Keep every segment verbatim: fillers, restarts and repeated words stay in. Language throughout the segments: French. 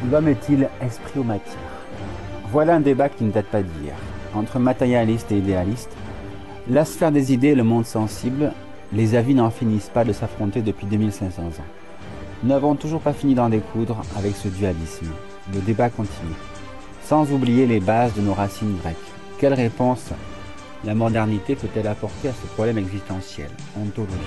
L'homme est-il esprit ou matière? Voilà un débat qui ne date pas d'hier. Entre matérialistes et idéalistes, la sphère des idées et le monde sensible, les avis n'en finissent pas de s'affronter depuis deux mille cinq cents ans. Nous n'avons toujours pas fini d'en découdre avec ce dualisme. Le débat continue. Sans oublier les bases de nos racines grecques. Quelle réponse la modernité peut-elle apporter à ce problème existentiel, ontologique?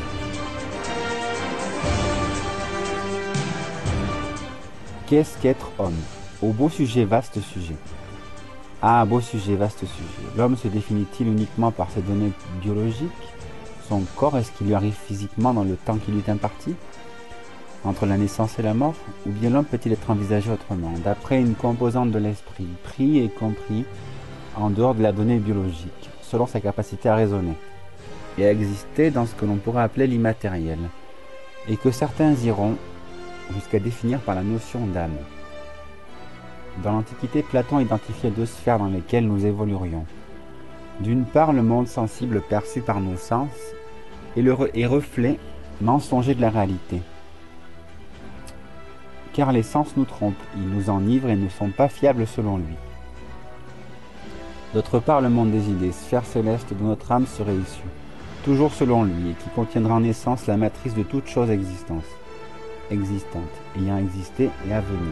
Qu'est-ce qu'être homme? Au beau sujet, vaste sujet. Ah, beau sujet, vaste sujet. L'homme se définit-il uniquement par ses données biologiques? Son corps, est-ce qu'il lui arrive physiquement dans le temps qui lui est imparti, entre la naissance et la mort? Ou bien l'homme peut-il être envisagé autrement, d'après une composante de l'esprit, pris et compris en dehors de la donnée biologique, selon sa capacité à raisonner, et à exister dans ce que l'on pourrait appeler l'immatériel, et que certains iront jusqu'à définir par la notion d'âme. Dans l'Antiquité, Platon identifiait deux sphères dans lesquelles nous évoluerions. D'une part, le monde sensible perçu par nos sens et le re et reflet mensonger de la réalité. Car les sens nous trompent, ils nous enivrent et ne sont pas fiables selon lui. D'autre part, le monde des idées, sphère céleste dont notre âme serait issue, toujours selon lui, et qui contiendra en essence la matrice de toute chose existence, existante, ayant existé et à venir.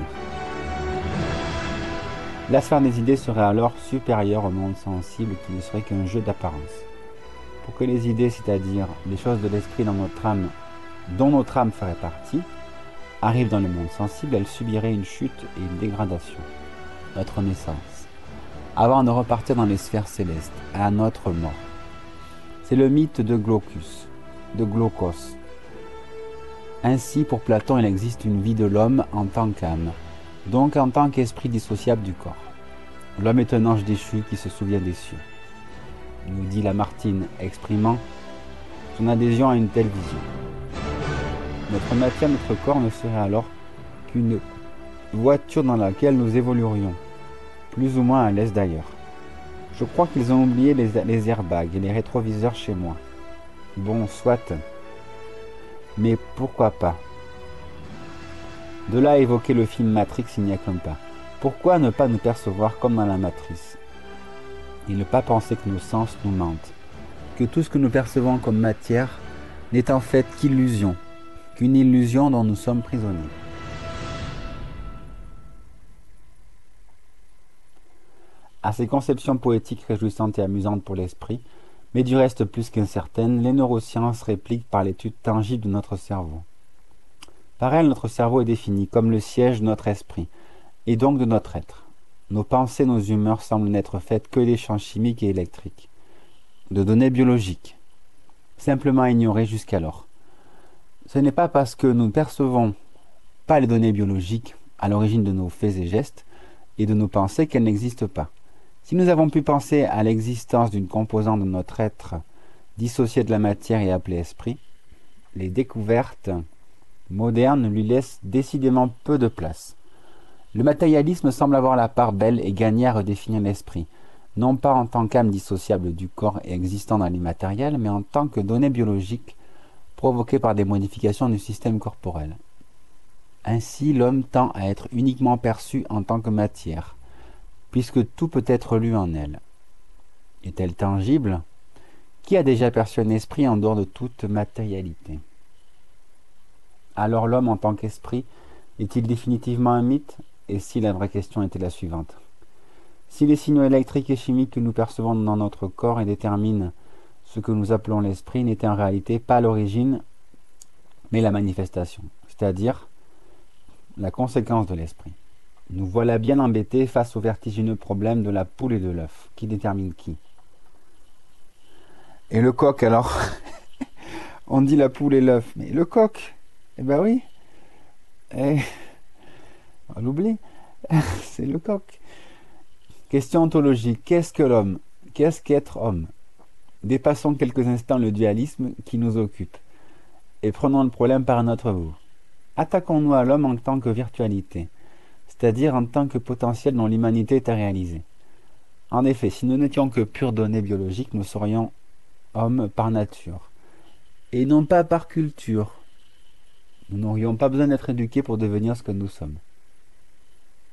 La sphère des idées serait alors supérieure au monde sensible qui ne serait qu'un jeu d'apparence. Pour que les idées, c'est-à-dire les choses de l'esprit dans notre âme, dont notre âme ferait partie, arrivent dans le monde sensible, elles subiraient une chute et une dégradation, notre naissance, avant de repartir dans les sphères célestes, à notre mort. C'est le mythe de Glaucus, de Glaucos. Ainsi, pour Platon, il existe une vie de l'homme en tant qu'âme, donc en tant qu'esprit dissociable du corps. L'homme est un ange déchu qui se souvient des cieux, nous dit Lamartine, exprimant son adhésion à une telle vision. Notre matière, notre corps ne serait alors qu'une voiture dans laquelle nous évoluerions, plus ou moins à l'aise d'ailleurs. Je crois qu'ils ont oublié les, les airbags et les rétroviseurs chez moi. Bon, soit, mais pourquoi pas? De là à évoquer le film Matrix, il n'y a qu'un pas. Pourquoi ne pas nous percevoir comme dans la matrice? Et ne pas penser que nos sens nous mentent, que tout ce que nous percevons comme matière n'est en fait qu'illusion, qu'une illusion dont nous sommes prisonniers. À ces conceptions poétiques réjouissantes et amusantes pour l'esprit, mais du reste plus qu'incertaines, les neurosciences répliquent par l'étude tangible de notre cerveau. Par elle, notre cerveau est défini comme le siège de notre esprit, et donc de notre être. Nos pensées, nos humeurs semblent n'être faites que d'échanges chimiques et électriques, de données biologiques, simplement ignorées jusqu'alors. Ce n'est pas parce que nous ne percevons pas les données biologiques à l'origine de nos faits et gestes et de nos pensées qu'elles n'existent pas. Si nous avons pu penser à l'existence d'une composante de notre être dissociée de la matière et appelée esprit, les découvertes modernes lui laissent décidément peu de place. Le matérialisme semble avoir la part belle et gagner à redéfinir l'esprit, non pas en tant qu'âme dissociable du corps et existant dans l'immatériel, mais en tant que donnée biologique provoquée par des modifications du système corporel. Ainsi, l'homme tend à être uniquement perçu en tant que matière, puisque tout peut être lu en elle. Est-elle tangible? Qui a déjà perçu un esprit en dehors de toute matérialité? Alors l'homme en tant qu'esprit est-il définitivement un mythe? Et si la vraie question était la suivante? Si les signaux électriques et chimiques que nous percevons dans notre corps et déterminent ce que nous appelons l'esprit n'étaient en réalité pas l'origine, mais la manifestation, c'est-à-dire la conséquence de l'esprit. Nous voilà bien embêtés face au vertigineux problème de la poule et de l'œuf. Qui détermine qui? Et le coq alors? On dit la poule et l'œuf, mais le coq? Eh ben oui, eh, on l'oublie, c'est le coq. Question ontologique, qu'est-ce que l'homme? Qu'est-ce qu'être homme? Dépassons quelques instants le dualisme qui nous occupe, et prenons le problème par un autre bout. Attaquons-nous à l'homme en tant que virtualité, c'est-à-dire en tant que potentiel dont l'humanité est à réaliser. En effet, si nous n'étions que pure donnée biologique, nous serions hommes par nature, et non pas par culture. Nous n'aurions pas besoin d'être éduqués pour devenir ce que nous sommes.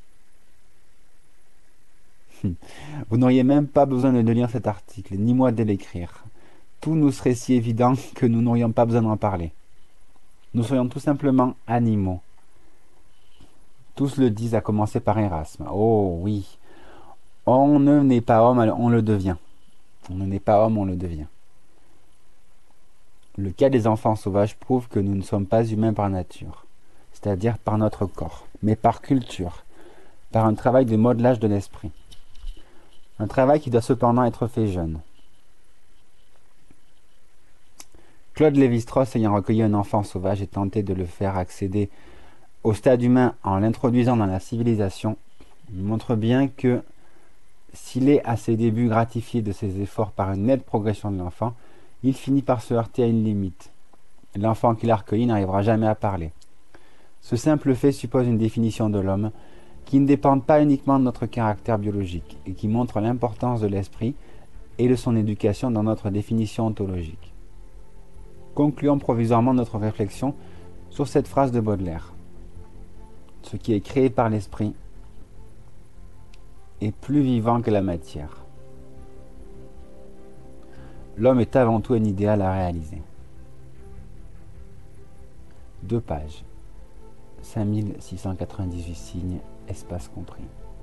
Vous n'auriez même pas besoin de lire cet article, ni moi de l'écrire. Tout nous serait si évident que nous n'aurions pas besoin d'en parler. Nous serions tout simplement animaux. Tous le disent, à commencer par Erasme. Oh oui, on ne n'est pas homme, on le devient. On ne n'est pas homme, on le devient. Le cas des enfants sauvages prouve que nous ne sommes pas humains par nature, c'est-à-dire par notre corps, mais par culture, par un travail de modelage de l'esprit. Un travail qui doit cependant être fait jeune. Claude Lévi-Strauss, ayant recueilli un enfant sauvage et tenté de le faire accéder au stade humain en l'introduisant dans la civilisation, montre bien que s'il est à ses débuts gratifié de ses efforts par une nette progression de l'enfant, il finit par se heurter à une limite. L'enfant qu'il a recueilli n'arrivera jamais à parler. Ce simple fait suppose une définition de l'homme qui ne dépend pas uniquement de notre caractère biologique et qui montre l'importance de l'esprit et de son éducation dans notre définition ontologique. Concluons provisoirement notre réflexion sur cette phrase de Baudelaire. Ce qui est créé par l'esprit est plus vivant que la matière. L'homme est avant tout un idéal à réaliser. Deux pages. cinq mille six cent quatre-vingt-dix-huit signes, espace compris.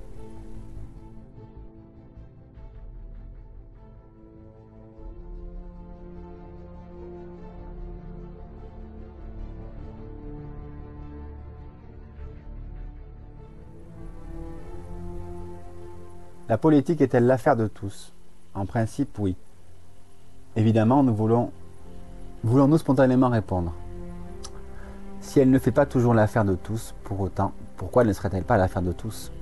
La politique est-elle l'affaire de tous? En principe, oui. Évidemment, nous voulons, voulons-nous spontanément répondre. Si elle ne fait pas toujours l'affaire de tous, pour autant, pourquoi ne serait-elle pas l'affaire de tous?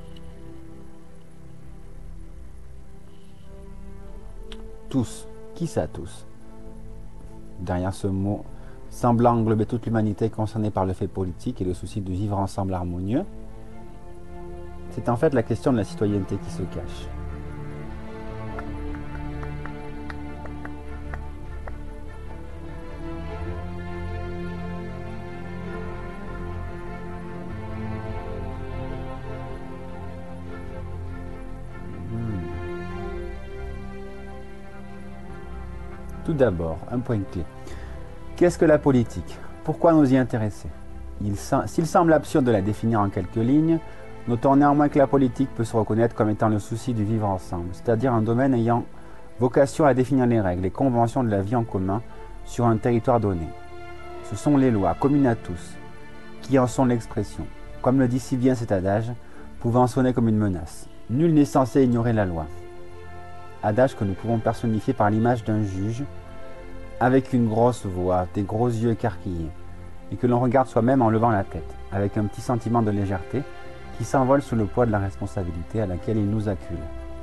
Tous. Qui ça, tous? Derrière ce mot, semblant englober toute l'humanité concernée par le fait politique et le souci de vivre ensemble harmonieux, c'est en fait la question de la citoyenneté qui se cache. Tout d'abord, un point clé. Qu'est-ce que la politique? Pourquoi nous y intéresser? S'il semble absurde de la définir en quelques lignes, notons néanmoins que la politique peut se reconnaître comme étant le souci du vivre ensemble, c'est-à-dire un domaine ayant vocation à définir les règles et conventions de la vie en commun sur un territoire donné. Ce sont les lois, communes à tous, qui en sont l'expression. Comme le dit si bien cet adage, pouvant sonner comme une menace. Nul n'est censé ignorer la loi. Adage que nous pouvons personnifier par l'image d'un juge avec une grosse voix, des gros yeux écarquillés, et que l'on regarde soi-même en levant la tête, avec un petit sentiment de légèreté qui s'envole sous le poids de la responsabilité à laquelle il nous accule.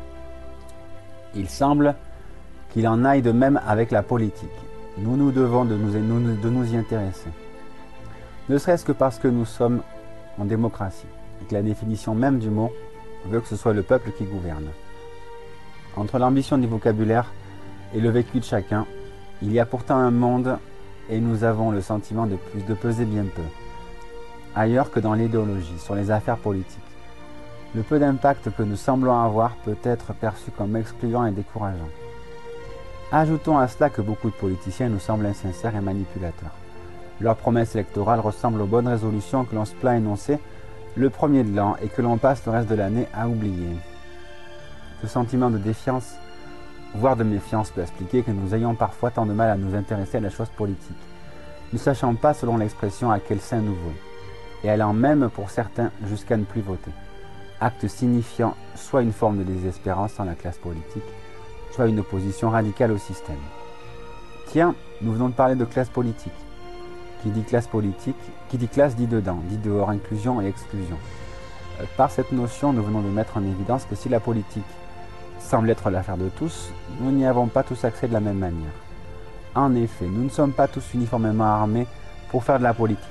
Il semble qu'il en aille de même avec la politique. Nous nous devons de nous, de nous y intéresser. Ne serait-ce que parce que nous sommes en démocratie, et que la définition même du mot veut que ce soit le peuple qui gouverne. Entre l'ambition du vocabulaire et le vécu de chacun, il y a pourtant un monde et nous avons le sentiment de, plus, de peser bien peu, ailleurs que dans l'idéologie, sur les affaires politiques. Le peu d'impact que nous semblons avoir peut être perçu comme excluant et décourageant. Ajoutons à cela que beaucoup de politiciens nous semblent insincères et manipulateurs. Leurs promesses électorales ressemblent aux bonnes résolutions que l'on se plaint énoncer le premier de l'an et que l'on passe le reste de l'année à oublier. Ce sentiment de défiance, voire de méfiance, peut expliquer que nous ayons parfois tant de mal à nous intéresser à la chose politique, ne sachant pas, selon l'expression, à quel sein nous vouer, et allant même, pour certains, jusqu'à ne plus voter. Acte signifiant soit une forme de désespérance dans la classe politique, soit une opposition radicale au système. Tiens, nous venons de parler de classe politique. Qui dit classe politique, qui dit classe dit dedans, dit dehors, inclusion et exclusion. Par cette notion, nous venons de mettre en évidence que si la politique semble être l'affaire de tous, nous n'y avons pas tous accès de la même manière. En effet, nous ne sommes pas tous uniformément armés pour faire de la politique.